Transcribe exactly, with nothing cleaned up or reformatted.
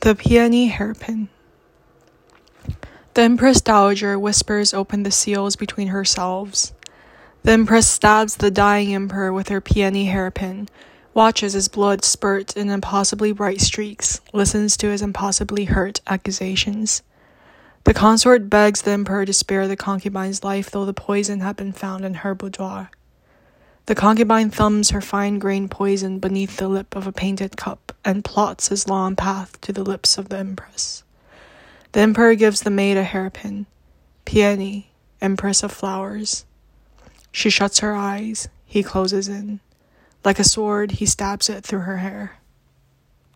The Peony Hairpin. The Empress Dowager whispers open the seals between herselves. The Empress stabs the dying emperor with her peony hairpin, watches his blood spurt in impossibly bright streaks, listens to his impossibly hurt accusations. The consort begs the emperor to spare the concubine's life, though the poison had been found in her boudoir. The concubine thumbs her fine-grained poison beneath the lip of a painted cup and plots his long path to the lips of the empress. The emperor gives the maid a hairpin. Peony, empress of flowers. She shuts her eyes. He closes in. Like a sword, he stabs it through her hair.